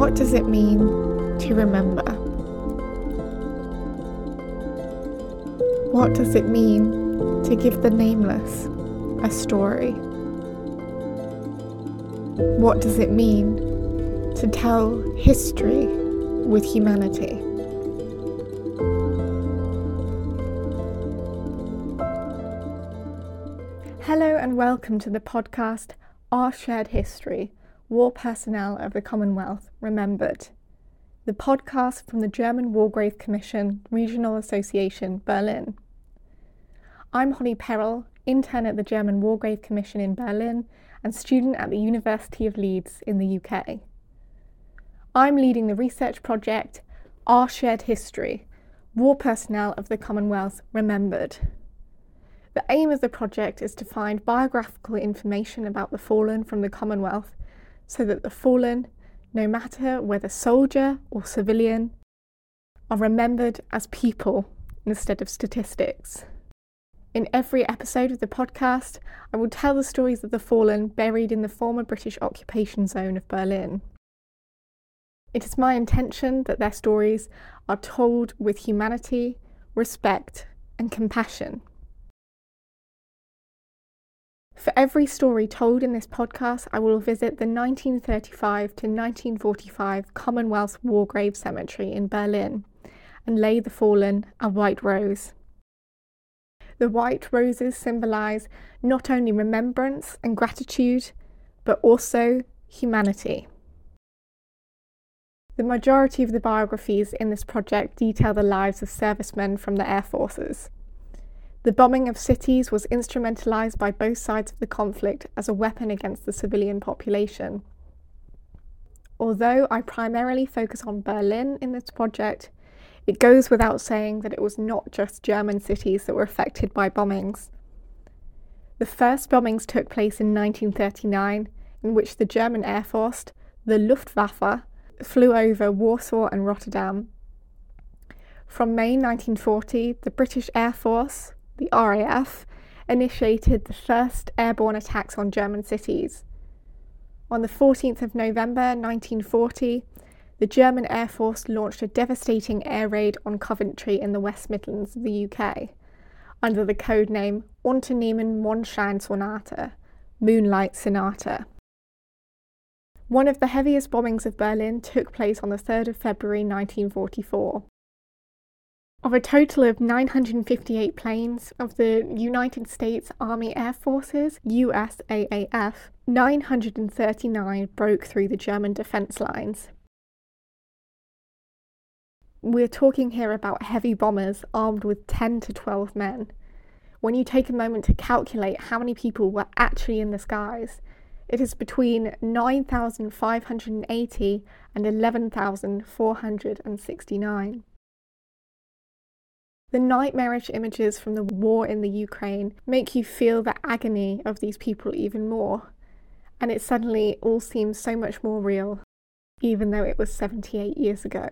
What does it mean to remember? What does it mean to give the nameless a story? What does it mean to tell history with humanity? Hello and welcome to the podcast Our Shared History, War Personnel of the Commonwealth Remembered, the podcast from the German War Grave Commission Regional Association, Berlin. I'm Holly Perrell, intern at the German War Grave Commission in Berlin and student at the University of Leeds in the UK. I'm leading the research project Our Shared History, War Personnel of the Commonwealth Remembered. The aim of the project is to find biographical information about the fallen from the Commonwealth so that the fallen, no matter whether soldier or civilian, are remembered as people instead of statistics. In every episode of the podcast, I will tell the stories of the fallen buried in the former British occupation zone of Berlin. It is my intention that their stories are told with humanity, respect, and compassion. For every story told in this podcast, I will visit the 1935 to 1945 Commonwealth War Grave Cemetery in Berlin and lay the fallen a white rose. The white roses symbolise not only remembrance and gratitude, but also humanity. The majority of the biographies in this project detail the lives of servicemen from the air forces. The bombing of cities was instrumentalised by both sides of the conflict as a weapon against the civilian population. Although I primarily focus on Berlin in this project, it goes without saying that it was not just German cities that were affected by bombings. The first bombings took place in 1939, in which the German Air Force, the Luftwaffe, flew over Warsaw and Rotterdam. From May 1940, the British Air Force, the RAF, initiated the first airborne attacks on German cities. On the 14th of November 1940, the German Air Force launched a devastating air raid on Coventry in the West Midlands of the UK, under the code name Unternehmen Mondscheinsonate, Moonlight Sonata. One of the heaviest bombings of Berlin took place on the 3rd of February 1944. Of a total of 958 planes of the United States Army Air Forces, USAAF, 939 broke through the German defence lines. We're talking here about heavy bombers armed with 10 to 12 men. When you take a moment to calculate how many people were actually in the skies, it is between 9,580 and 11,469. The nightmarish images from the war in the Ukraine make you feel the agony of these people even more, and it suddenly all seems so much more real, even though it was 78 years ago.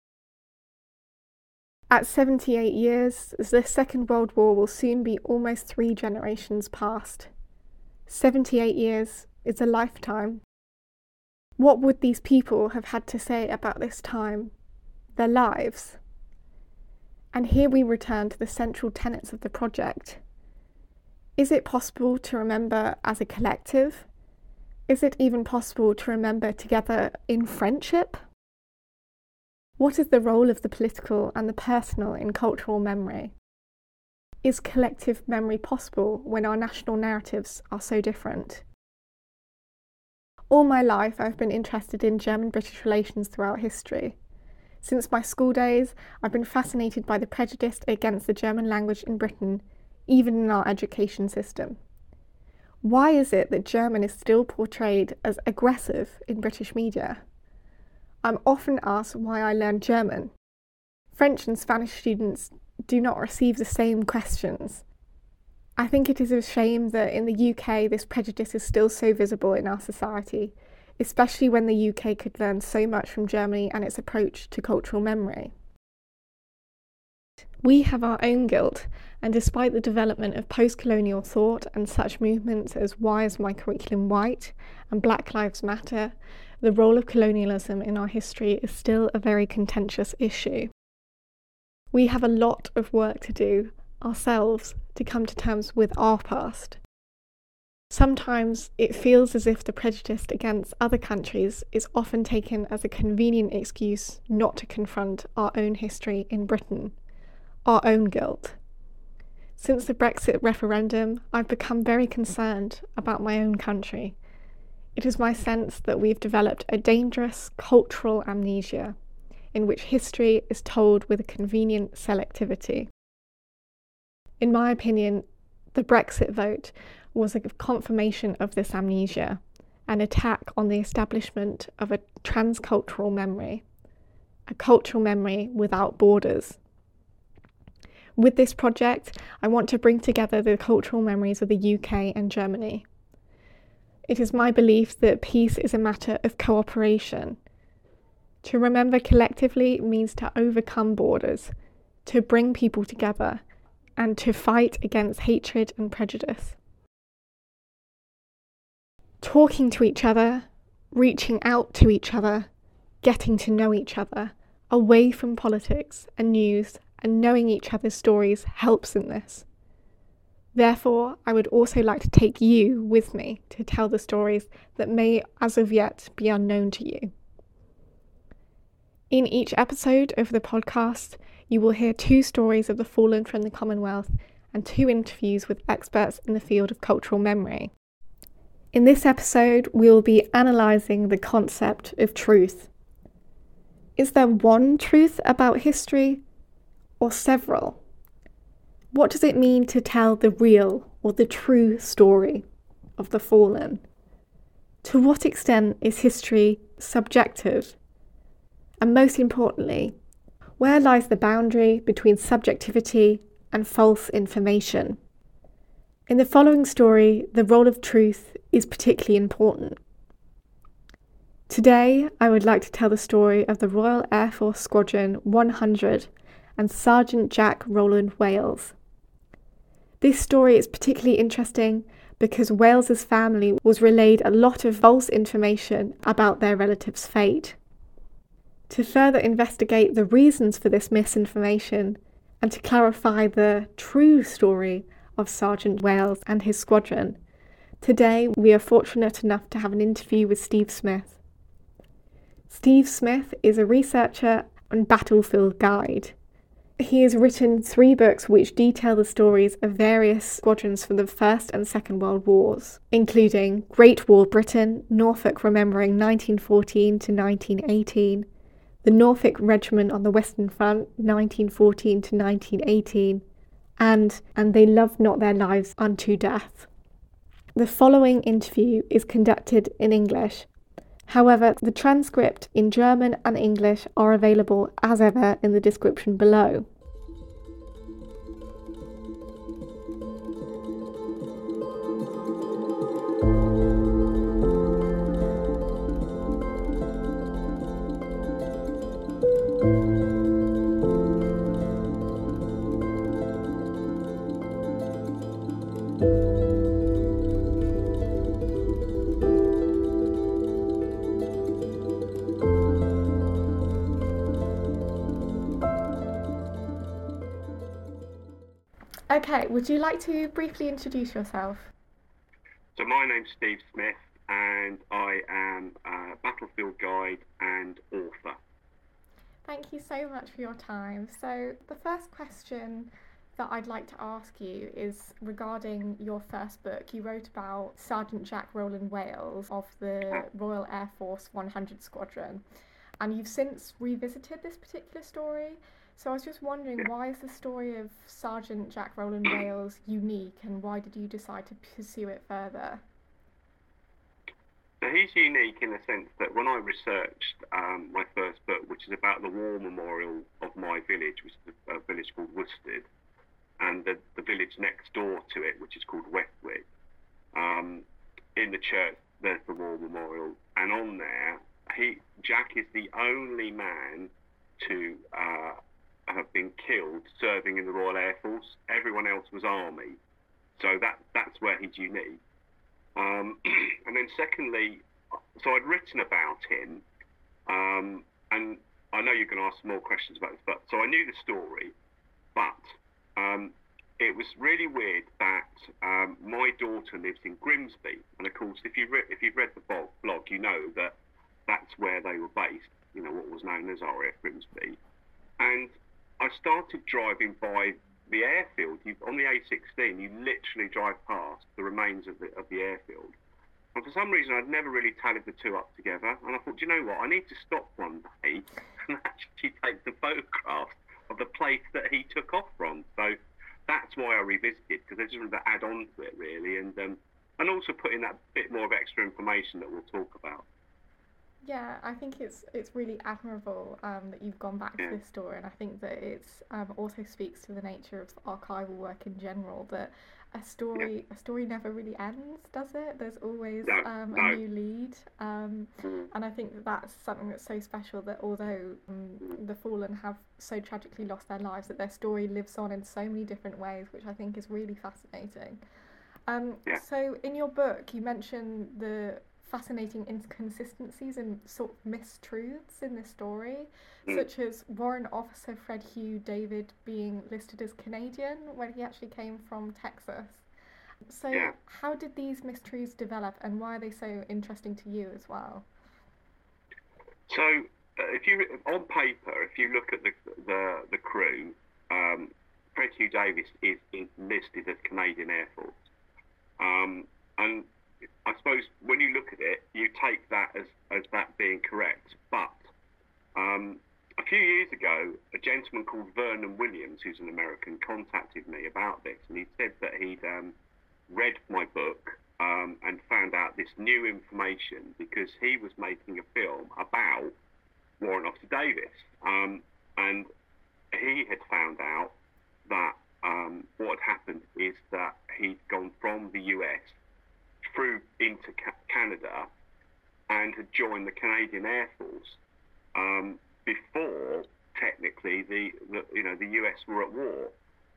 At 78 years, the Second World War will soon be almost 3 generations past. 78 years is a lifetime. What would these people have had to say about this time, their lives? And here we return to the central tenets of the project. Is it possible to remember as a collective? Is it even possible to remember together in friendship? What is the role of the political and the personal in cultural memory? Is collective memory possible when our national narratives are so different? All my life I've been interested in German-British relations throughout history. Since my school days, I've been fascinated by the prejudice against the German language in Britain, even in our education system. Why is it that German is still portrayed as aggressive in British media? I'm often asked why I learned German. French and Spanish students do not receive the same questions. I think it is a shame that in the UK this prejudice is still so visible in our society, especially when the UK could learn so much from Germany and its approach to cultural memory. We have our own guilt, and despite the development of post-colonial thought and such movements as Why is my curriculum white and Black Lives Matter, the role of colonialism in our history is still a very contentious issue. We have a lot of work to do ourselves to come to terms with our past. Sometimes it feels as if the prejudice against other countries is often taken as a convenient excuse not to confront our own history in Britain, our own guilt. Since the Brexit referendum, I've become very concerned about my own country. It is my sense that we've developed a dangerous cultural amnesia in which history is told with a convenient selectivity. In my opinion, the Brexit vote was a confirmation of this amnesia, an attack on the establishment of a transcultural memory, a cultural memory without borders. With this project, I want to bring together the cultural memories of the UK and Germany. It is my belief that peace is a matter of cooperation. To remember collectively means to overcome borders, to bring people together, and to fight against hatred and prejudice. Talking to each other, reaching out to each other, getting to know each other, away from politics and news, and knowing each other's stories helps in this. Therefore, I would also like to take you with me to tell the stories that may, as of yet, be unknown to you. In each episode of the podcast, you will hear 2 stories of the fallen from the Commonwealth and 2 interviews with experts in the field of cultural memory. In this episode, we will be analysing the concept of truth. Is there one truth about history, or several? What does it mean to tell the real or the true story of the fallen? To what extent is history subjective? And most importantly, where lies the boundary between subjectivity and false information? In the following story, the role of truth is particularly important. Today, I would like to tell the story of the Royal Air Force Squadron 100 and Sergeant Jack Rowland Wales. This story is particularly interesting because Wales's family was relayed a lot of false information about their relative's fate. To further investigate the reasons for this misinformation and to clarify the true story of Sergeant Wales and his squadron, today we are fortunate enough to have an interview with Steve Smith. Steve Smith is a researcher and battlefield guide. He has written 3 books which detail the stories of various squadrons from the First and Second World Wars, including Great War Britain, Norfolk Remembering 1914 to 1918, the Norfolk Regiment on the Western Front 1914 to 1918, and They Loved Not Their Lives Unto Death. The following interview is conducted in English. However, the transcript in German and English are available as ever in the description below. Okay, would you like to briefly introduce yourself? So my name's Steve Smith and I am a battlefield guide and author. Thank you so much for your time. So the first question that I'd like to ask you is regarding your first book. You wrote about Sergeant Jack Rowland Wales of the Royal Air Force 100 Squadron, and you've since revisited this particular story. So I was just wondering, why is the story of Sergeant Jack Rowland Wales unique, and why did you decide to pursue it further? So he's unique in the sense that when I researched my first book, which is about the war memorial of my village, which is a village called Worstead, and the village next door to it, which is called Westwick, in the church there's the war memorial, and on there, Jack is the only man to have been killed serving in the Royal Air Force. Everyone else was Army. So that's where he's unique. And then secondly, so I'd written about him, and I know you're going to ask more questions about this, but so I knew the story, but it was really weird that my daughter lives in Grimsby, and of course, if you've read the blog, you know that that's where they were based. You know, what was known as RAF Grimsby, and I started driving by the airfield. On the A16, you literally drive past the remains of the airfield. And for some reason, I'd never really tallied the two up together. And I thought, you know what? I need to stop one day and actually take the photographs of the place that he took off from. So that's why I revisited, because I just wanted to add on to it, really, and also put in that bit more of extra information that we'll talk about. Yeah, I think it's really admirable that you've gone back to this story, and I think that it's also speaks to the nature of archival work in general, that a story never really ends, does it? There's always a new lead, and I think that that's something that's so special, that although the fallen have so tragically lost their lives, that their story lives on in so many different ways, which I think is really fascinating. So in your book, you mention the fascinating inconsistencies and sort of mistruths in this story, such as Warrant Officer Fred Hugh David being listed as Canadian when he actually came from Texas. So how did these mistruths develop, and why are they so interesting to you as well? So on paper, if you look at the crew, Fred Hugh Davis is listed as Canadian Air Force, and I suppose when you look at it, you take that as that being correct. But a few years ago, a gentleman called Vernon Williams, who's an American, contacted me about this, and he said that he'd read my book and found out this new information because he was making a film about Warrant Officer Davis, and he had found out that what had happened is that he'd gone from the US through into Canada and had joined the Canadian Air Force before technically the US were at war,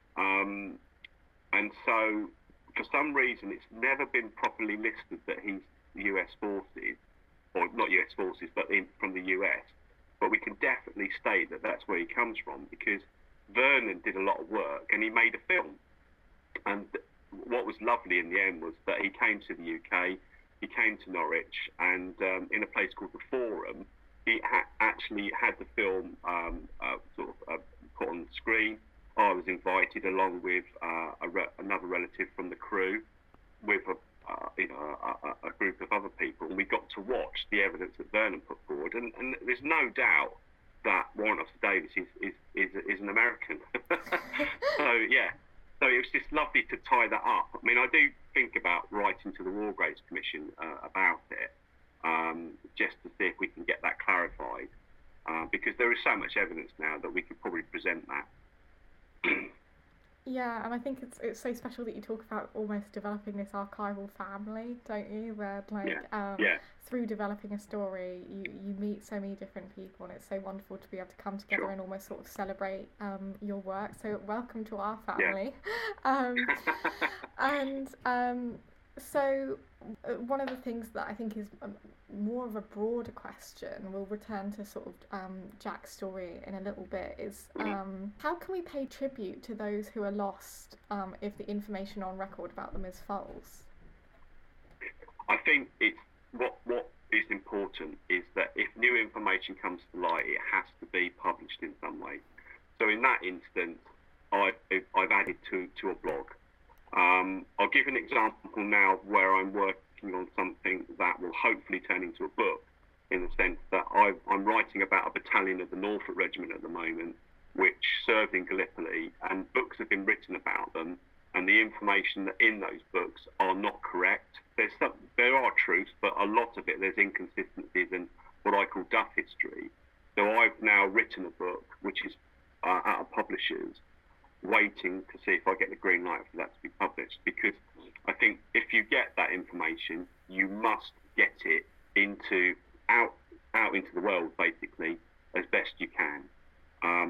and so for some reason it's never been properly listed that he's US forces, or not US forces, but from the US. But we can definitely state that that's where he comes from, because Vernon did a lot of work and he made a film. And what was lovely in the end was that he came to the UK, he came to Norwich, and in a place called the Forum, he actually had the film put on the screen. I was invited along with another relative from the crew, with a group of other people, and we got to watch the evidence that Vernon put forward. And there's no doubt that Warrant Officer Davis is an American. So it was just lovely to tie that up. I mean, I do think about writing to the War Graves Commission about it, just to see if we can get that clarified, because there is so much evidence now that we could probably present that. Yeah, and I think it's so special that you talk about almost developing this archival family, don't you? Where through developing a story, you meet so many different people, and it's so wonderful to be able to come together and almost sort of celebrate your work. So welcome to our family. So one of the things that I think is more of a broader question, we'll return to sort of Jack's story in a little bit, is how can we pay tribute to those who are lost if the information on record about them is false? I think it's what is important is that if new information comes to light, it has to be published in some way. So in that instance, I've added to a blog. I'll give an example now where I'm working on something that will hopefully turn into a book, in the sense that I'm writing about a battalion of the Norfolk Regiment at the moment, which served in Gallipoli, and books have been written about them, and the information that in those books are not correct. There are truths, but a lot of it, there's inconsistencies and what I call duff history. So I've now written a book, which is at a publisher's, waiting to see if I get the green light for that to be published, because I think if you get that information, you must get it out into the world, basically, as best you can.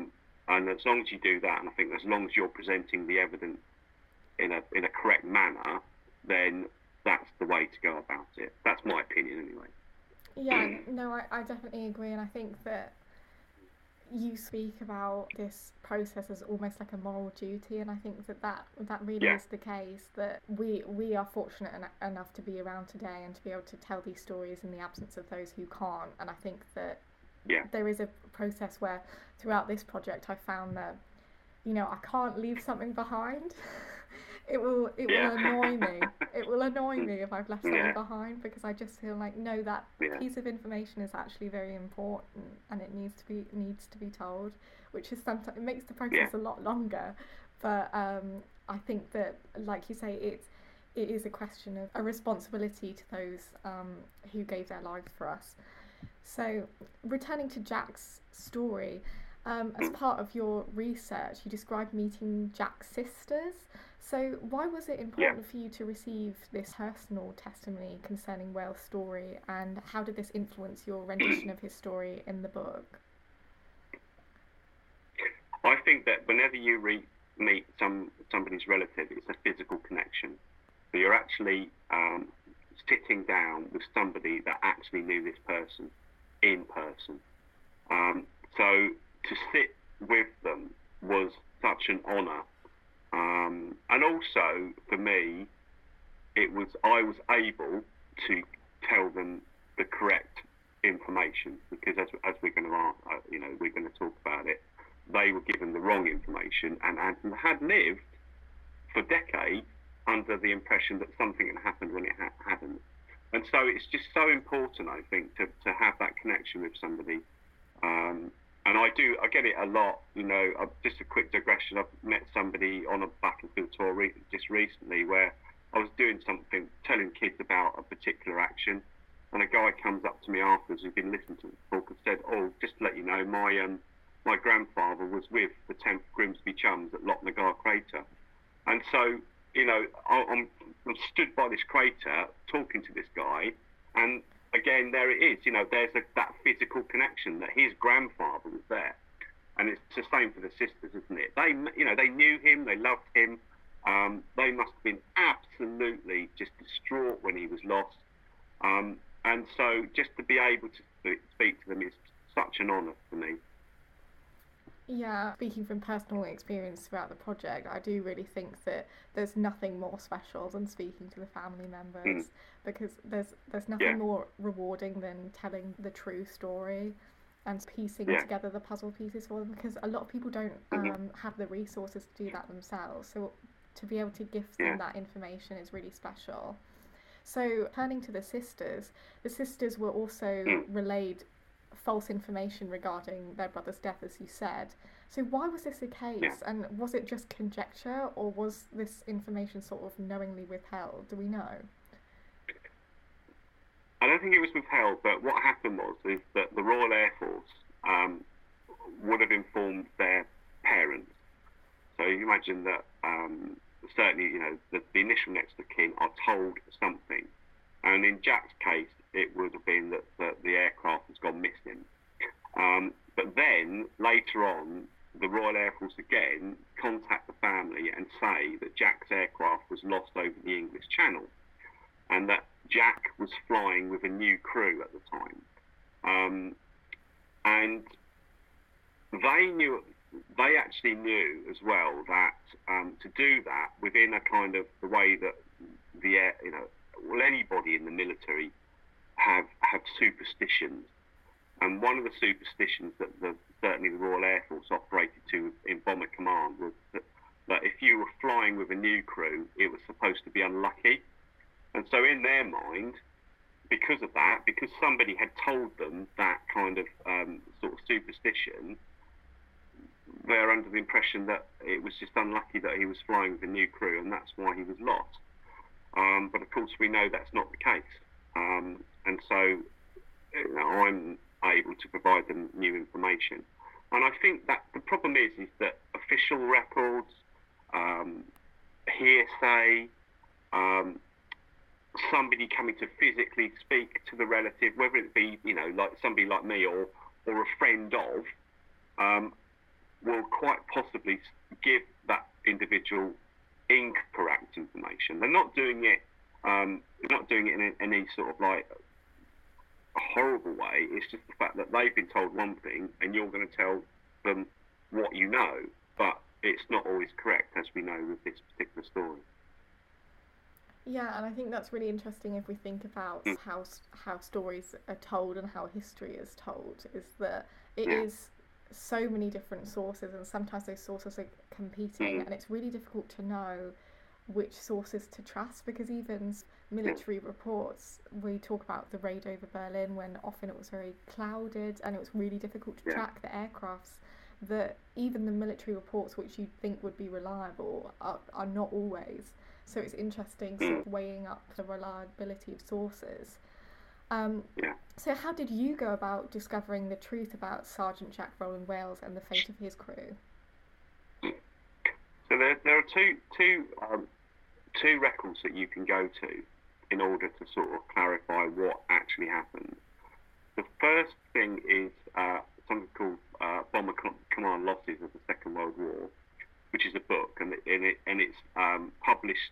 And as long as you do that, and I think as long as you're presenting the evidence in a correct manner, then that's the way to go about it. That's my opinion, anyway. Yeah, no, I definitely agree, and I think that you speak about this process as almost like a moral duty, and I think that really is the case, that we are fortunate enough to be around today and to be able to tell these stories in the absence of those who can't. And I think that there is a process where throughout this project I found that, you know, I can't leave something behind. It will annoy me. It will annoy me if I've left something behind, because I just feel like, no, that piece of information is actually very important and it needs to be told, which is sometimes, it makes the process a lot longer. But I think that, like you say, it is a question of a responsibility to those who gave their lives for us. So, returning to Jack's story, as part of your research, you described meeting Jack's sisters. So why was it important for you to receive this personal testimony concerning Wales' story, and how did this influence your rendition of his story in the book? I think that whenever you meet somebody's relative, it's a physical connection. So you're actually sitting down with somebody that actually knew this person in person. So to sit with them was such an honour. And also for me, I was able to tell them the correct information, because as we're going to talk about it, they were given the wrong information and had lived for decades under the impression that something had happened when it hadn't. And so it's just so important, I think, to have that connection with somebody. And I get it a lot, you know. Just a quick digression, I've met somebody on a battlefield tour just recently where I was doing something, telling kids about a particular action, and a guy comes up to me afterwards who'd been listening to the talk and said, "Oh, just to let you know, my grandfather was with the 10th Grimsby Chums at Loch Nagar Crater." And so, you know, I'm stood by this crater talking to this guy, and again, there it is. You know, there's that physical connection that his grandfather was there, and it's the same for the sisters, isn't it? They knew him, they loved him. They must have been absolutely just distraught when he was lost. And so, just to be able to speak to them is such an honour for me. Yeah, speaking from personal experience throughout the project, I do really think that there's nothing more special than speaking to the family members, because there's nothing more rewarding than telling the true story and piecing together the puzzle pieces for them, because a lot of people don't have the resources to do that themselves. So to be able to give them that information is really special. So turning to the sisters were also relayed false information regarding their brother's death, as you said. So why was this the case? And was it just conjecture, or was this information sort of knowingly withheld? Do we know? I don't think it was withheld, but what happened is that the Royal Air Force would have informed their parents. So you imagine that certainly, you know, the initial next of kin are told something. And in Jack's case, it would have been that the aircraft has gone missing. But then, later on, the Royal Air Force again contact the family and say that Jack's aircraft was lost over the English Channel, and that Jack was flying with a new crew at the time. And they actually knew as well that to do that within a kind of the way that anybody in the military have superstitions, and one of the superstitions that certainly the Royal Air Force operated to in Bomber Command was that if you were flying with a new crew, it was supposed to be unlucky. And so in their mind, because of that, because somebody had told them that kind of sort of superstition, they're under the impression that it was just unlucky that he was flying with a new crew, and that's why he was lost. But of course, we know that's not the case. And so, you know, I'm able to provide them new information. And I think that the problem is that official records, hearsay, somebody coming to physically speak to the relative, whether it be, you know, like somebody like me or a friend of, will quite possibly give that individual incorrect information. They're not doing it. In any sort of like a horrible way. It's just the fact that they've been told one thing, and you're going to tell them what you know, but it's not always correct, as we know with this particular story. Yeah, and I think that's really interesting if we think about how stories are told and how history is told, is that it is so many different sources, and sometimes those sources are competing, and it's really difficult to know which sources to trust, because even military reports, we talk about the raid over Berlin when often it was very clouded and it was really difficult to track the aircrafts, that even the military reports which you'd think would be reliable are not always. So it's interesting sort of weighing up the reliability of sources. So how did you go about discovering the truth about Sergeant Jack Roland Wales and the fate of his crew? So there are two records that you can go to in order to sort of clarify what actually happened. The first thing is something called Bomber Command Losses of the Second World War, which is a book, and it's published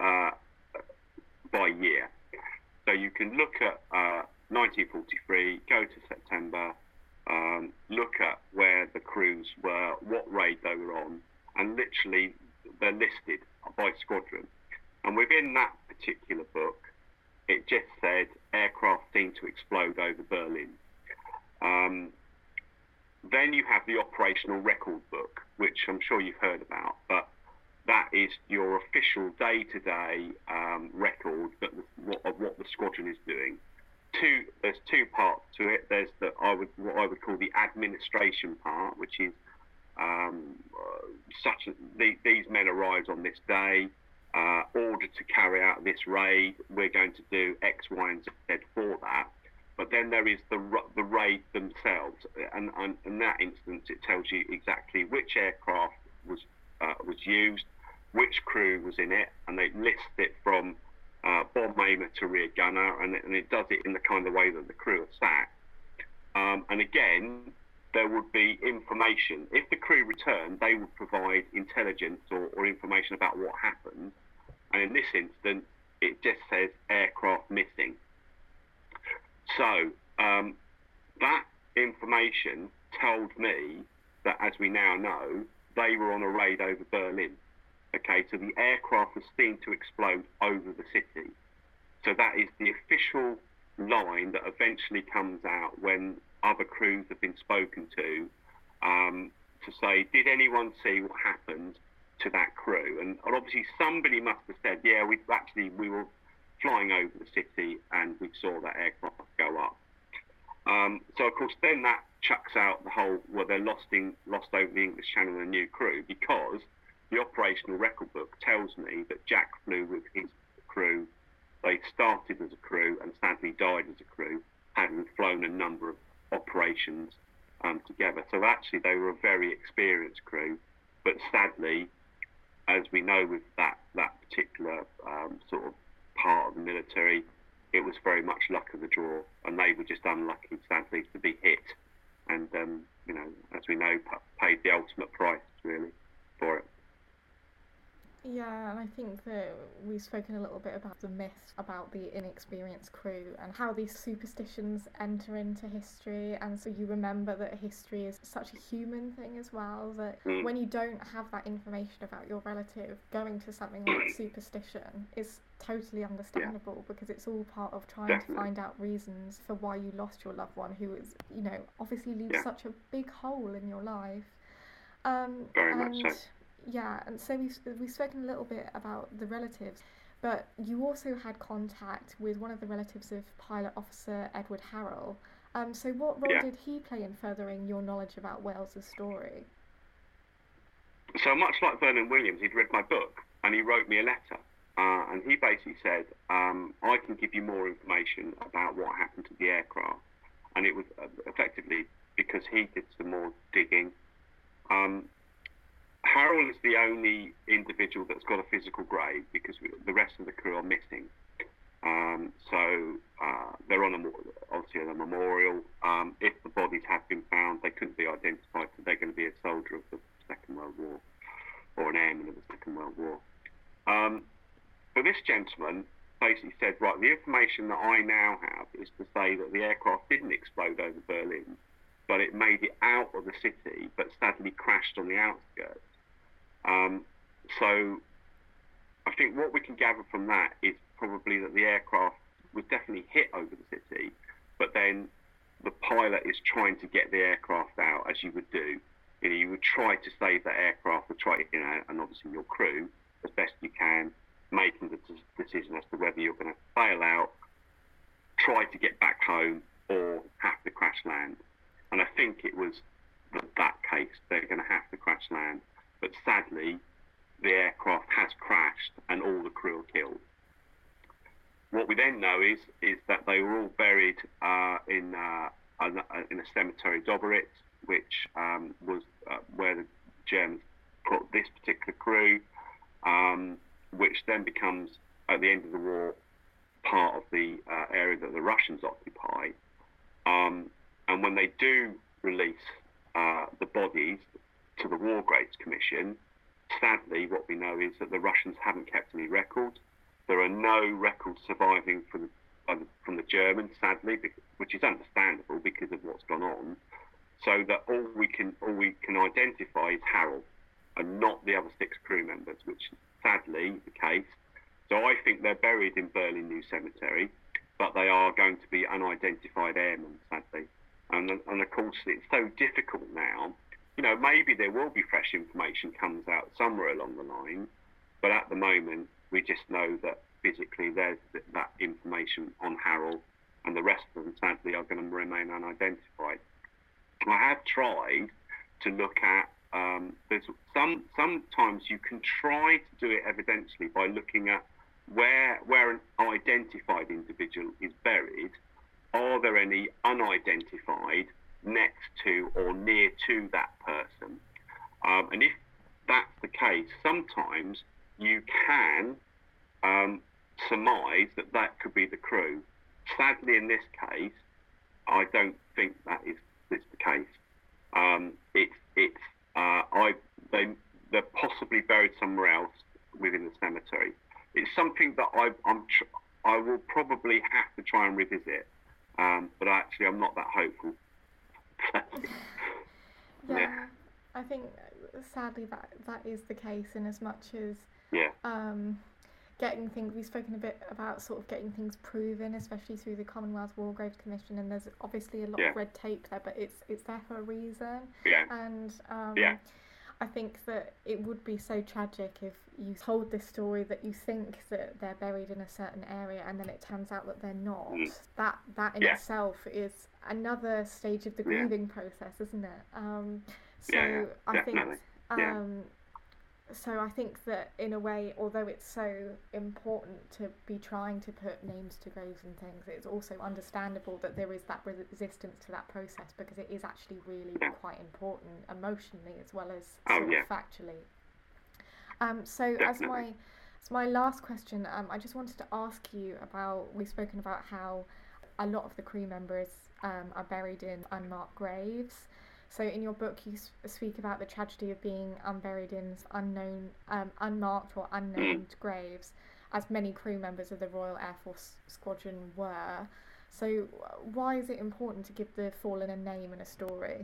by year. So you can look at 1943, go to September, look at where the crews were, what raid they were on, and literally they're listed by squadron. And within that particular book, it just said aircraft seen to explode over Berlin. Then you have the operational record book, which I'm sure you've heard about, but that is your official day-to-day record of what the squadron is doing. There's two parts to it. There's what I would call the administration part, which is these men arrived on this day, ordered to carry out this raid. We're going to do X, Y, and Z for that. But then there is the raid themselves, and in that instance, it tells you exactly which aircraft was used, which crew was in it, and they list it from bomb aimer to rear gunner, and it does it in the kind of way that the crew are sat. And again, there would be information. If the crew returned, they would provide intelligence or information about what happened. And in this instance, it just says aircraft missing. So that information told me that, as we now know, they were on a raid over Berlin. Okay, so the aircraft was seen to explode over the city. So that is the official line that eventually comes out when other crews have been spoken to say, did anyone see what happened to that crew? And obviously somebody must have said, yeah, we were flying over the city and we saw that aircraft go up. So of course then that chucks out the whole, well, they're lost over the English Channel and a new crew, because the operational record book tells me that Jack flew with his crew. They started as a crew and sadly died as a crew, having flown a number of operations together. So actually they were a very experienced crew, but sadly, as we know with that particular sort of part of the military, it was very much luck of the draw, and they were just unlucky, sadly, to be hit. And, as we know, paid the ultimate price, really, for it. Yeah, and I think that we've spoken a little bit about the myth about the inexperienced crew and how these superstitions enter into history. And so you remember that history is such a human thing as well, that when you don't have that information about your relative, going to something like superstition is totally understandable, because it's all part of trying to find out reasons for why you lost your loved one, who is, obviously leaves such a big hole in your life. Very much so. Yeah, and so we've spoken a little bit about the relatives, but you also had contact with one of the relatives of Pilot Officer Edward Harrell. So what role did he play in furthering your knowledge about Wales's story? So much like Vernon Williams, he'd read my book and he wrote me a letter. And he basically said, I can give you more information about what happened to the aircraft. And it was effectively because he did some more digging. Harrell is the only individual that's got a physical grave, because the rest of the crew are missing. They're obviously on a memorial. If the bodies have been found, they couldn't be identified, so they're going to be a soldier of the Second World War or an airman of the Second World War. But this gentleman basically said, right, the information that I now have is to say that the aircraft didn't explode over Berlin, but it made it out of the city, but sadly crashed on the outskirts. So I think what we can gather from that is probably that the aircraft was definitely hit over the city, but then the pilot is trying to get the aircraft out, as you would do. You would try to save that aircraft, and obviously your crew as best you can, making the decision as to whether you're going to bail out, try to get back home, or have to crash land. And I think it was that case. They're going to have to crash land, but sadly, the aircraft has crashed and all the crew are killed. What we then know is that they were all buried in a cemetery, Doberitz, which was where the Germans put this particular crew, which then becomes, at the end of the war, part of the area that the Russians occupy. And when they do release the bodies to the War Graves Commission, sadly, what we know is that the Russians haven't kept any records. There are no records surviving from the Germans, sadly, which is understandable because of what's gone on. So that all we can identify is Harold, and not the other 6 crew members, which is sadly the case. So I think they're buried in Berlin New Cemetery, but they are going to be unidentified airmen, sadly. And of course, it's so difficult now. Maybe there will be fresh information comes out somewhere along the line, but at the moment, we just know that physically there's that information on Harold, and the rest of them, sadly, are going to remain unidentified. I have tried to look at, sometimes you can try to do it evidentially by looking at where an identified individual is buried. Are there any unidentified next to or near to that person? And if that's the case, sometimes you can surmise that could be the crew. Sadly, in this case, I don't think that is the case. They're possibly buried somewhere else within the cemetery. It's something that I will probably have to try and revisit, but actually I'm not that hopeful. Yeah, I think sadly that is the case, in as much as getting things, we've spoken a bit about sort of getting things proven, especially through the Commonwealth War Graves Commission, and there's obviously a lot of red tape there, but it's there for a reason. And I think that it would be so tragic if you told this story that you think that they're buried in a certain area and then it turns out that they're not. That in itself is another stage of the grieving process, isn't it? So I think that in a way, although it's so important to be trying to put names to graves and things, it's also understandable that there is that resistance to that process, because it is actually really quite important emotionally as well as factually. So Definitely. as my last question, I just wanted to ask you about, we've spoken about how a lot of the crew members are buried in unmarked graves. So in your book, you speak about the tragedy of being unburied in unmarked or unnamed graves, as many crew members of the Royal Air Force Squadron were. So why is it important to give the fallen a name and a story?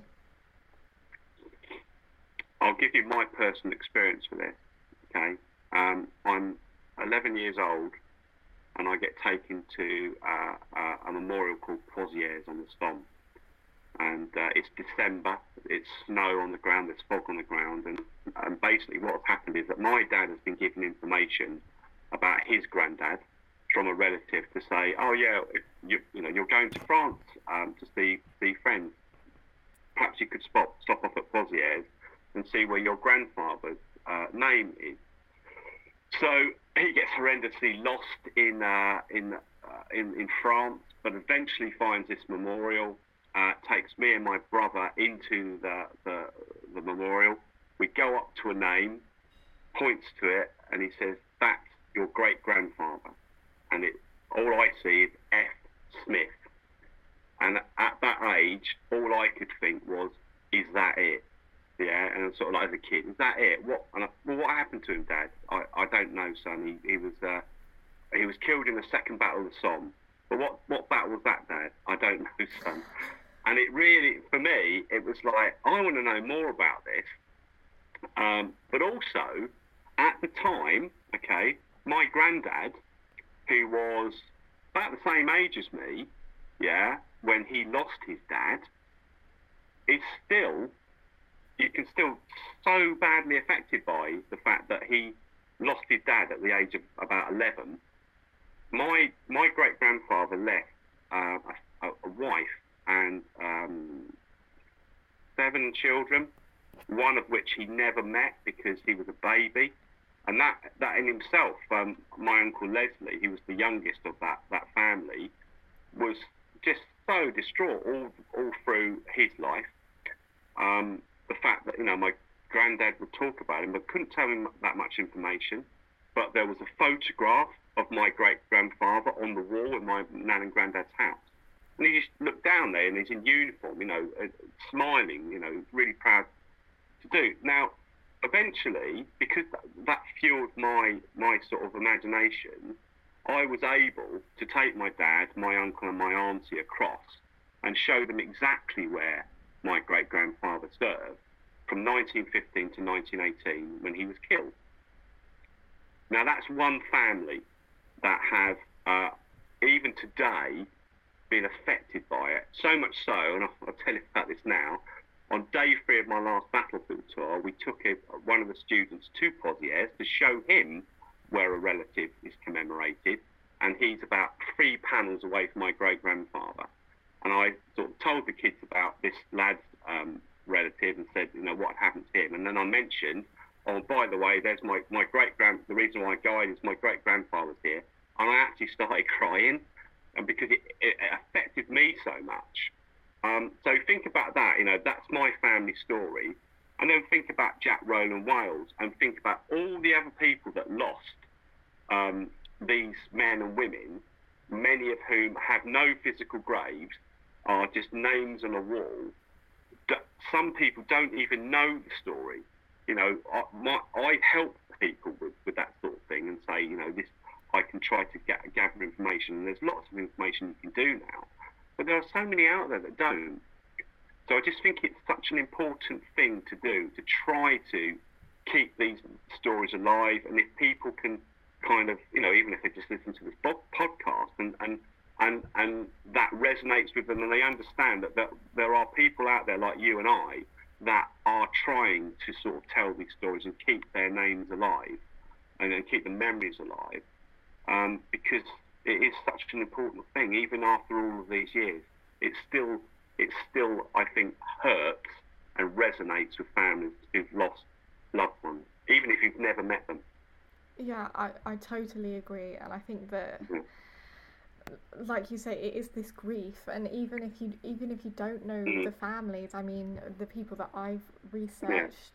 I'll give you my personal experience with it, okay? I'm 11 years old, and I get taken to a memorial called Poitiers on the Somme. And it's December, it's snow on the ground, there's fog on the ground, and basically what has happened is that my dad has been given information about his granddad from a relative to say, oh yeah, if you're going to France to see friends, perhaps you could stop off at Poitiers and see where your grandfather's name is. So he gets horrendously lost in France, but eventually finds this memorial. Takes me and my brother into the memorial. We go up to a name, points to it, and he says, "That's your great grandfather." And it all I see is F. Smith. And at that age, all I could think was, is that it? Yeah, and sort of like as a kid, is that it? Well, what happened to him, Dad? I don't know, son. He was killed in the Second Battle of the Somme. But what battle was that, Dad? I don't know, son. And it really, for me, it was like, I want to know more about this. But also, at the time, okay, my granddad, who was about the same age as me, yeah, when he lost his dad, is still, you can still so badly affected by the fact that he lost his dad at the age of about 11. My great grandfather left a wife and 7 children, one of which he never met because he was a baby. And that in himself, my Uncle Leslie, he was the youngest of that family, was just so distraught all through his life. The fact that, my granddad would talk about him, but couldn't tell him that much information. But there was a photograph of my great-grandfather on the wall in my nan and granddad's house. And he just looked down there and he's in uniform, smiling, really proud to do. Now, eventually, because that fueled my sort of imagination, I was able to take my dad, my uncle and my auntie across and show them exactly where my great-grandfather served from 1915 to 1918 when he was killed. Now, that's one family that have, even today, been affected by it. So much so, and I'll tell you about this now, on day 3 of my last battlefield tour, we took one of the students to Pozieres to show him where a relative is commemorated, and he's about 3 panels away from my great-grandfather. And I sort of told the kids about this lad's relative and said, what happened to him. And then I mentioned, oh, by the way, there's my the reason why I died is my great-grandfather's here. And I actually started crying, and because it affected me so much. So think about that, that's my family story. And then think about Jack Rowland Wales and think about all the other people that lost these men and women, many of whom have no physical graves, are just names on a wall. Some people don't even know the story. I help people with that sort of thing and say, this, I can try to gather information, and there's lots of information you can do now. But there are so many out there that don't. So I just think it's such an important thing to do, to try to keep these stories alive. And if people can kind of, even if they just listen to this podcast and that resonates with them, and they understand that there are people out there like you and I that are trying to sort of tell these stories and keep their names alive and keep the memories alive, because it is such an important thing. Even after all of these years, it still, I think, hurts and resonates with families who've lost loved ones, even if you've never met them. Yeah, I totally agree, and I think that, like you say, it is this grief, and even if you don't know the families, I mean, the people that I've researched,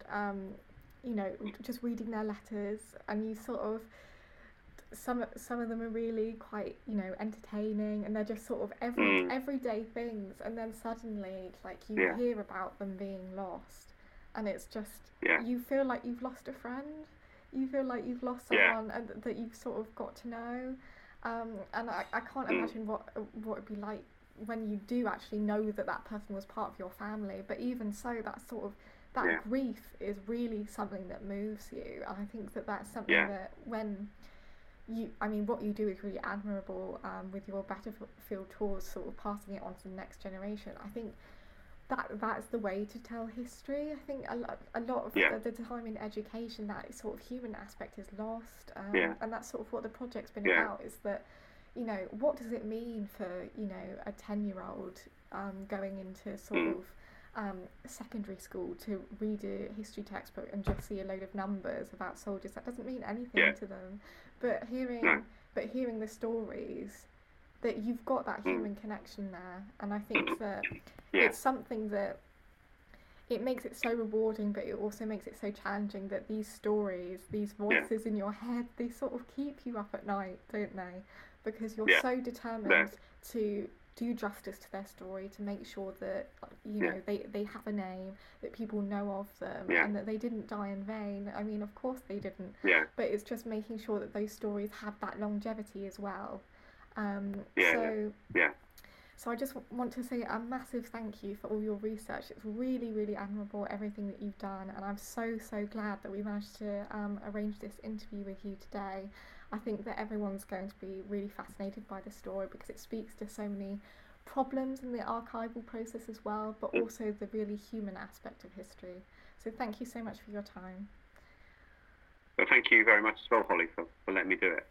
just reading their letters, and you sort of, some of them are really quite, entertaining, and they're just sort of everyday things, and then suddenly, like, you hear about them being lost, and it's just, you feel like you've lost a friend, you feel like you've lost someone that you've sort of got to know, and I can't imagine what it'd be like when you do actually know that person was part of your family. But even so, that grief is really something that moves you, and I think that's something that when what you do is really admirable, with your battlefield tours, sort of passing it on to the next generation. I think that's the way to tell history. I think a lot of the time in education, that sort of human aspect is lost, and that's sort of what the project's been about, is that, what does it mean for, a 10-year-old going into sort of secondary school to read a history textbook and just see a load of numbers about soldiers? That doesn't mean anything to them. But hearing the stories, that you've got that human connection there, and I think that it's something that it makes it so rewarding, but it also makes it so challenging, that these stories, these voices in your head, they sort of keep you up at night, don't they? because you're so determined to do justice to their story, to make sure that they have a name, that people know of them, and that they didn't die in vain. I mean, of course they didn't, but it's just making sure that those stories have that longevity as well. So I just want to say a massive thank you for all your research. It's really, really admirable, everything that you've done, and I'm so glad that we managed to arrange this interview with you today. I think that everyone's going to be really fascinated by this story because it speaks to so many problems in the archival process as well, but also the really human aspect of history. So thank you so much for your time. Well, thank you very much as well, Holly, for letting me do it.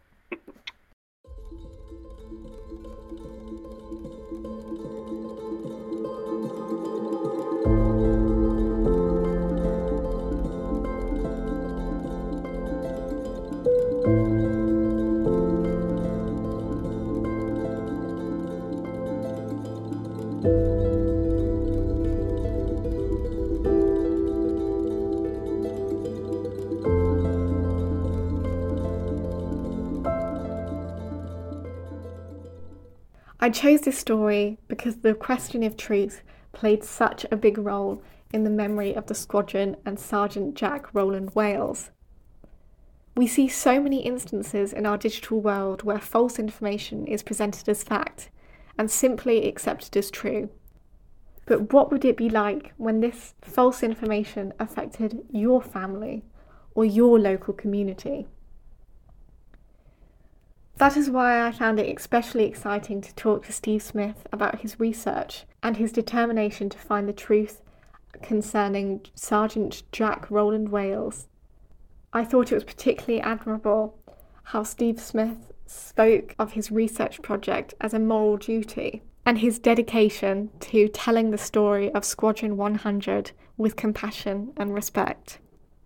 I chose this story because the question of truth played such a big role in the memory of the squadron and Sergeant Jack Rowland Wales. We see so many instances in our digital world where false information is presented as fact and simply accepted as true. But what would it be like when this false information affected your family or your local community? That is why I found it especially exciting to talk to Steve Smith about his research and his determination to find the truth concerning Sergeant Jack Rowland Wales. I thought it was particularly admirable how Steve Smith spoke of his research project as a moral duty and his dedication to telling the story of Squadron 100 with compassion and respect.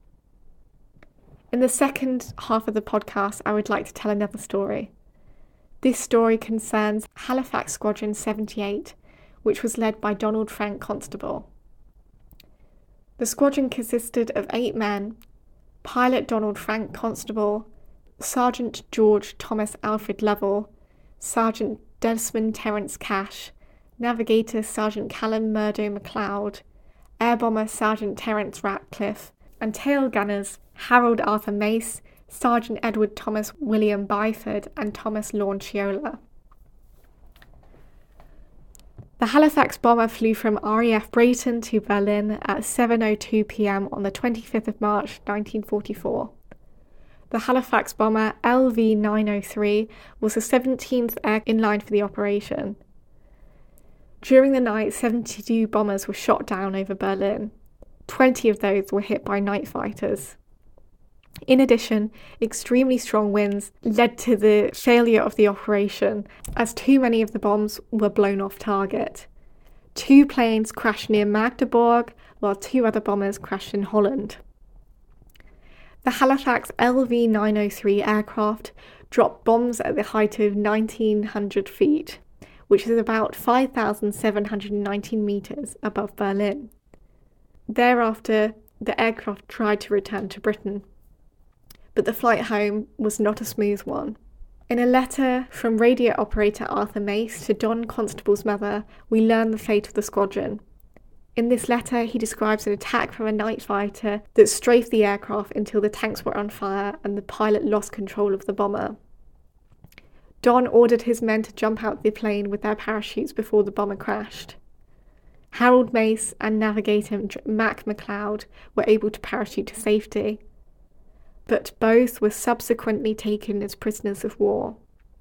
In the second half of the podcast, I would like to tell another story. This story concerns Halifax Squadron 78, which was led by Donald Frank Constable. The squadron consisted of 8 men: Pilot Donald Frank Constable, Sergeant George Thomas Alfred Lovell, Sergeant Desmond Terence Cash, Navigator Sergeant Callum Murdo MacLeod, Air Bomber Sergeant Terence Ratcliffe, and tail gunners Harold Arthur Mace, Sergeant Edward Thomas William Byford, and Thomas Launciola. The Halifax bomber flew from RAF Brayton to Berlin at 7:02 p.m. on the 25th of March 1944. The Halifax bomber LV-903 was the 17th air in line for the operation. During the night, 72 bombers were shot down over Berlin. 20 of those were hit by night fighters. In addition, extremely strong winds led to the failure of the operation, as too many of the bombs were blown off target. 2 planes crashed near Magdeburg, while 2 other bombers crashed in Holland. The Halifax LV-903 aircraft dropped bombs at the height of 1,900 feet, which is about 5,719 metres above Berlin. Thereafter, the aircraft tried to return to Britain, but the flight home was not a smooth one. In a letter from radio operator Arthur Mace to Don Constable's mother, we learn the fate of the squadron. In this letter, he describes an attack from a night fighter that strafed the aircraft until the tanks were on fire and the pilot lost control of the bomber. Don ordered his men to jump out the plane with their parachutes before the bomber crashed. Harold Mace and navigator Mac MacLeod were able to parachute to safety, but both were subsequently taken as prisoners of war.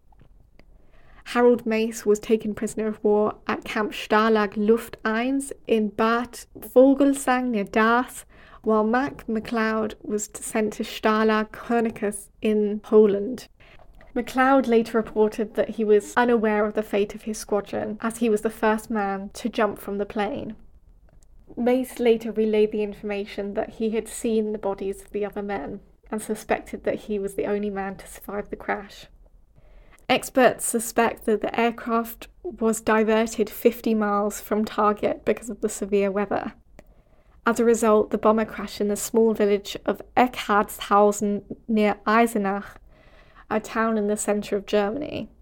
Harold Mace was taken prisoner of war at Camp Stalag Luft 1 in Bad Vogelsang near Darth, while Mac MacLeod was sent to Stalag Koernicus in Poland. MacLeod later reported that he was unaware of the fate of his squadron, as he was the first man to jump from the plane. Mace later relayed the information that he had seen the bodies of the other men, and suspected that he was the only man to survive the crash. Experts suspect that the aircraft was diverted 50 miles from target because of the severe weather. As a result, the bomber crashed in the small village of Eckhardshausen near Eisenach, a town in the centre of Germany.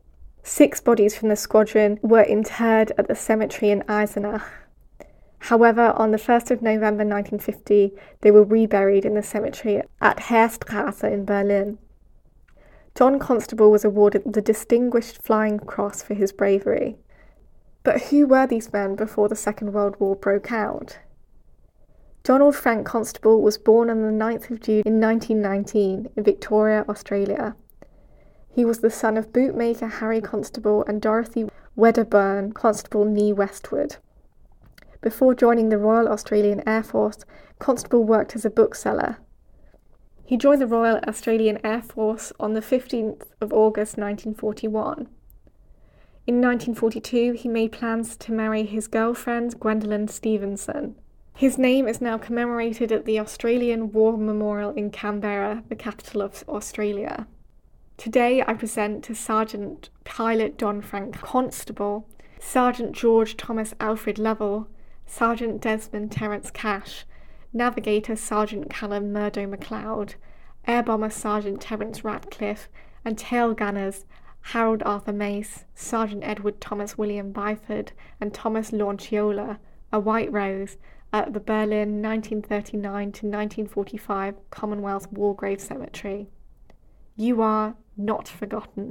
6 bodies from the squadron were interred at the cemetery in Eisenach. However, on the 1st of November 1950, they were reburied in the cemetery at Heerstraße in Berlin. John Constable was awarded the Distinguished Flying Cross for his bravery. But who were these men before the Second World War broke out? Donald Frank Constable was born on the 9th of June in 1919 in Victoria, Australia. He was the son of bootmaker Harry Constable and Dorothy Wedderburn Constable née Westwood. Before joining the Royal Australian Air Force, Constable worked as a bookseller. He joined the Royal Australian Air Force on the 15th of August 1941. In 1942, he made plans to marry his girlfriend, Gwendolyn Stevenson. His name is now commemorated at the Australian War Memorial in Canberra, the capital of Australia. Today I present to Sergeant Pilot Don Frank Constable, Sergeant George Thomas Alfred Lovell, Sergeant Desmond Terence Cash, Navigator Sergeant Callum Murdo MacLeod, Air Bomber Sergeant Terence Ratcliffe, and tail gunners Harold Arthur Mace, Sergeant Edward Thomas William Byford, and Thomas Launciola, a White Rose, at the Berlin 1939 to 1945 Commonwealth War Grave Cemetery. You are not forgotten.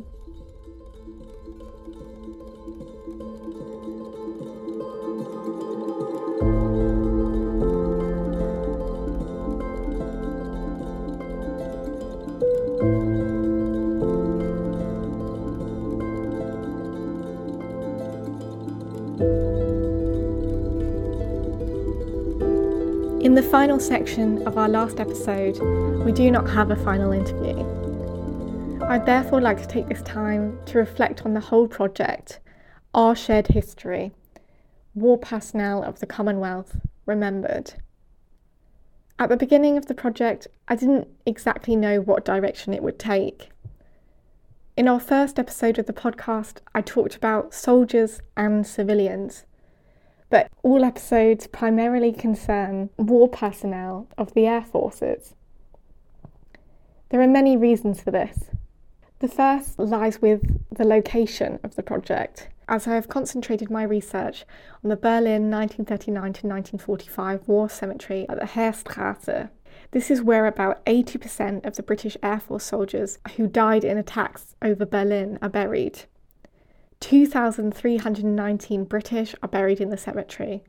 In the final section of our last episode, we do not have a final interview. I'd therefore like to take this time to reflect on the whole project, Our Shared History, War Personnel of the Commonwealth Remembered. At the beginning of the project, I didn't exactly know what direction it would take. In our first episode of the podcast, I talked about soldiers and civilians, but all episodes primarily concern war personnel of the Air Forces. There are many reasons for this. The first lies with the location of the project, as I have concentrated my research on the Berlin 1939 to 1945 war cemetery at the Heerstraße. This is where about 80% of the British Air Force soldiers who died in attacks over Berlin are buried. 2,319 British are buried in the cemetery.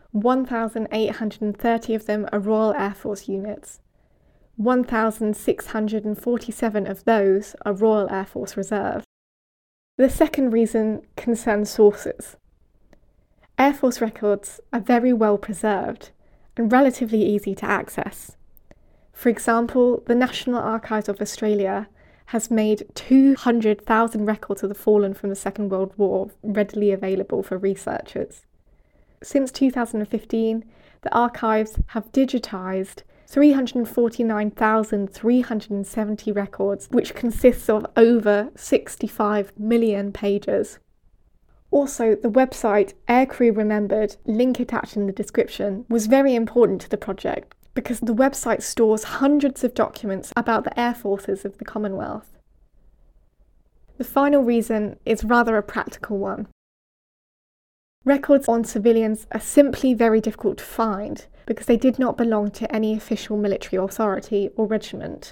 1,830 of them are Royal Air Force units. 1,647 of those are Royal Air Force Reserve. The second reason concerns sources. Air Force records are very well preserved and relatively easy to access. For example, the National Archives of Australia has made 200,000 records of the fallen from the Second World War readily available for researchers. Since 2015, the archives have digitised 349,370 records, which consists of over 65 million pages. Also, the website Aircrew Remembered, link attached in the description, was very important to the project because the website stores hundreds of documents about the air forces of the Commonwealth. The final reason is rather a practical one. Records on civilians are simply very difficult to find because they did not belong to any official military authority or regiment.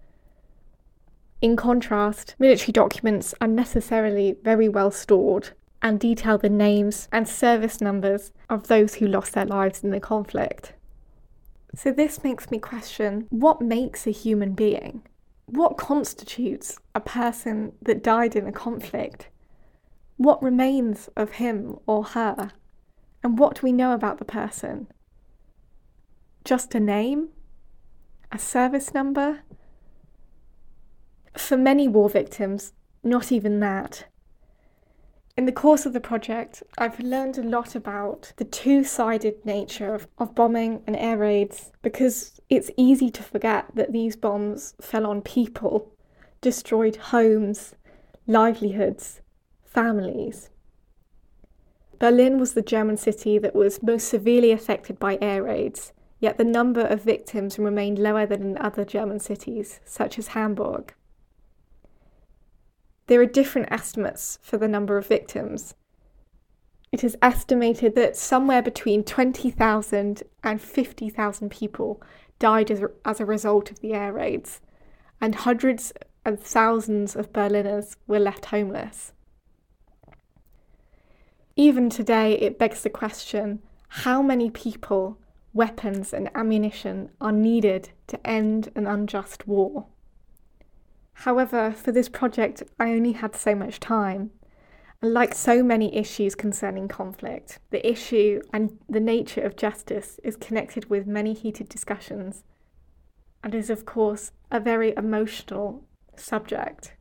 In contrast, military documents are necessarily very well stored and detail the names and service numbers of those who lost their lives in the conflict. So this makes me question, what makes a human being? What constitutes a person that died in a conflict? What remains of him or her? And what do we know about the person? Just a name? A service number? For many war victims, not even that. In the course of the project, I've learned a lot about the two-sided nature of bombing and air raids because it's easy to forget that these bombs fell on people, destroyed homes, livelihoods, families. Berlin was the German city that was most severely affected by air raids, yet the number of victims remained lower than in other German cities, such as Hamburg. There are different estimates for the number of victims. It is estimated that somewhere between 20,000 and 50,000 people died as a result of the air raids, and hundreds and thousands of Berliners were left homeless. Even today, it begs the question, how many people, weapons and ammunition are needed to end an unjust war? However, for this project, I only had so much time. And like so many issues concerning conflict, the issue and the nature of justice is connected with many heated discussions and is, of course, a very emotional subject.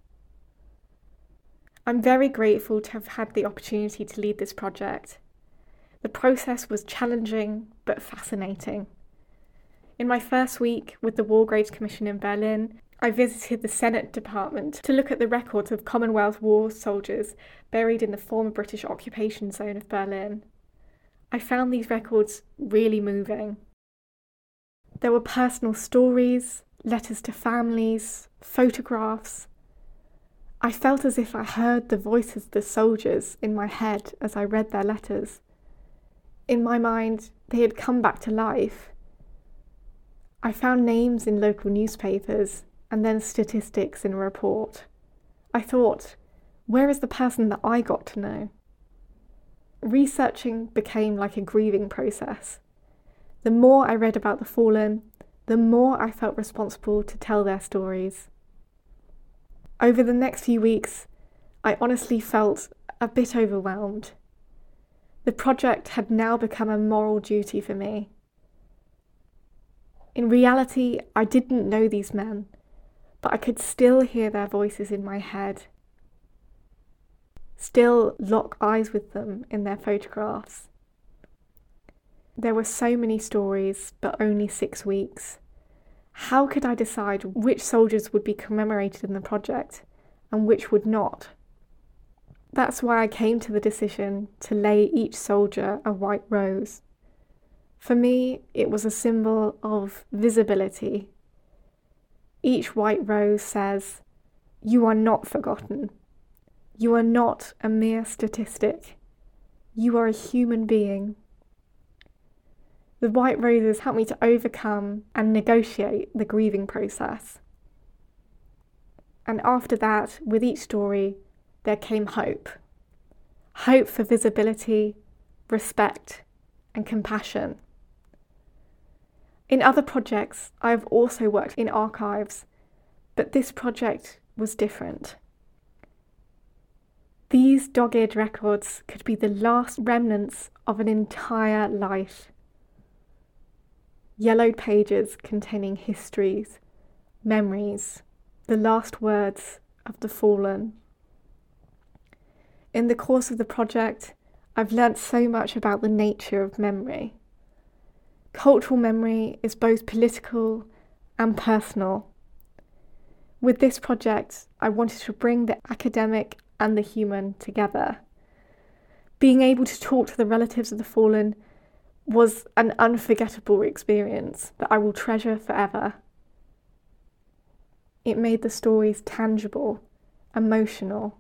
I'm very grateful to have had the opportunity to lead this project. The process was challenging but fascinating. In my first week with the War Graves Commission in Berlin, I visited the Senate Department to look at the records of Commonwealth war soldiers buried in the former British occupation zone of Berlin. I found these records really moving. There were personal stories, letters to families, photographs. I felt as if I heard the voices of the soldiers in my head as I read their letters. In my mind, they had come back to life. I found names in local newspapers and then statistics in a report. I thought, where is the person that I got to know? Researching became like a grieving process. The more I read about the fallen, the more I felt responsible to tell their stories. Over the next few weeks, I honestly felt a bit overwhelmed. The project had now become a moral duty for me. In reality, I didn't know these men, but I could still hear their voices in my head, still lock eyes with them in their photographs. There were so many stories, but only 6 weeks. How could I decide which soldiers would be commemorated in the project and which would not? That's why I came to the decision to lay each soldier a white rose. For me, it was a symbol of visibility. Each white rose says, "You are not forgotten. You are not a mere statistic. You are a human being." The white roses helped me to overcome and negotiate the grieving process. And after that, with each story, there came hope. Hope for visibility, respect, and compassion. In other projects, I have also worked in archives, but this project was different. These dogged records could be the last remnants of an entire life. Yellowed pages containing histories, memories, the last words of the fallen. In the course of the project, I've learnt so much about the nature of memory. Cultural memory is both political and personal. With this project, I wanted to bring the academic and the human together. Being able to talk to the relatives of the fallen was an unforgettable experience that I will treasure forever. It made the stories tangible, emotional.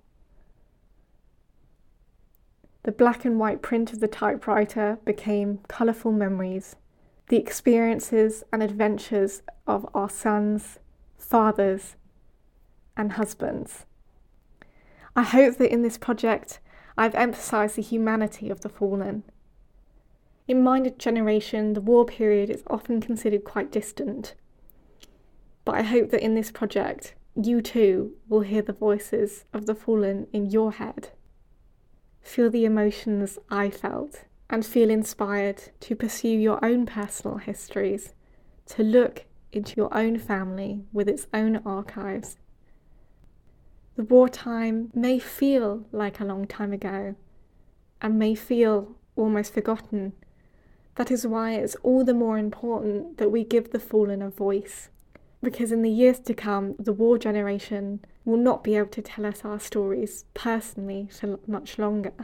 The black and white print of the typewriter became colourful memories, the experiences and adventures of our sons, fathers, and husbands. I hope that in this project I've emphasised the humanity of the fallen. In my generation, the war period is often considered quite distant, but I hope that in this project you too will hear the voices of the fallen in your head. Feel the emotions I felt and feel inspired to pursue your own personal histories, to look into your own family with its own archives. The wartime may feel like a long time ago and may feel almost forgotten. That is why it's all the more important that we give the fallen a voice, because in the years to come, the war generation will not be able to tell us our stories personally for much longer.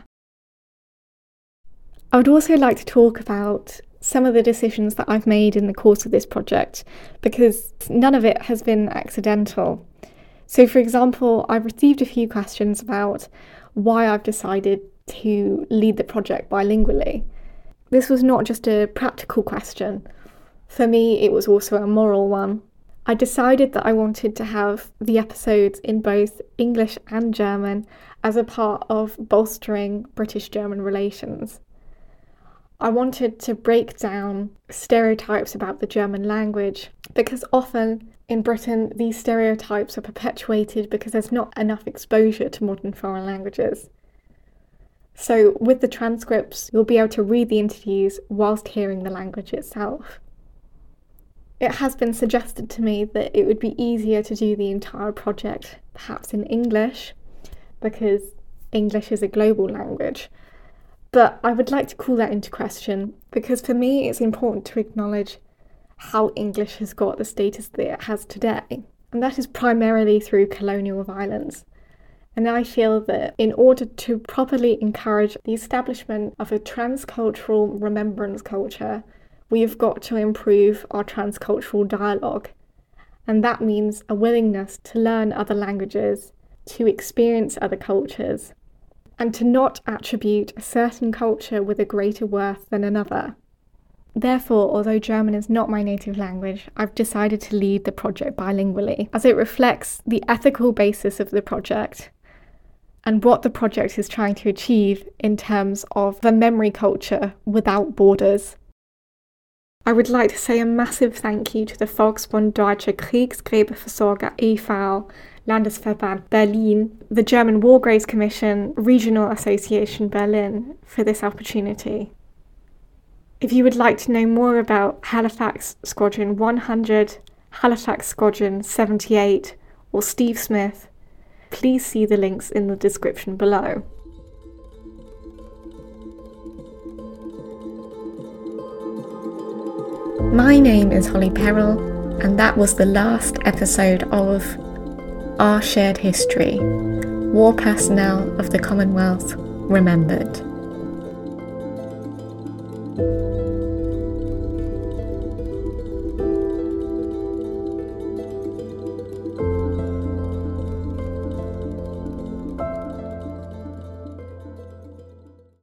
I would also like to talk about some of the decisions that I've made in the course of this project, because none of it has been accidental. So, for example, I've received a few questions about why I've decided to lead the project bilingually. This was not just a practical question. For me, it was also a moral one. I decided that I wanted to have the episodes in both English and German as a part of bolstering British-German relations. I wanted to break down stereotypes about the German language because often in Britain these stereotypes are perpetuated because there's not enough exposure to modern foreign languages. So with the transcripts, you'll be able to read the interviews whilst hearing the language itself. It has been suggested to me that it would be easier to do the entire project perhaps in English because English is a global language. But I would like to call that into question because for me it's important to acknowledge how English has got the status that it has today. And that is primarily through colonial violence. And I feel that in order to properly encourage the establishment of a transcultural remembrance culture, we have got to improve our transcultural dialogue. And that means a willingness to learn other languages, to experience other cultures, and to not attribute a certain culture with a greater worth than another. Therefore, although German is not my native language, I've decided to lead the project bilingually, as it reflects the ethical basis of the project and what the project is trying to achieve in terms of the memory culture without borders. I would like to say a massive thank you to the Volksbund Deutsche Kriegsgräberversorger e.V., Landesverband Berlin, the German War Graves Commission, Regional Association Berlin, for this opportunity. If you would like to know more about Halifax Squadron 100, Halifax Squadron 78, or Steve Smith, please see the links in the description below. My name is Holly Perrell, and that was the last episode of Our Shared History, War Personnel of the Commonwealth Remembered.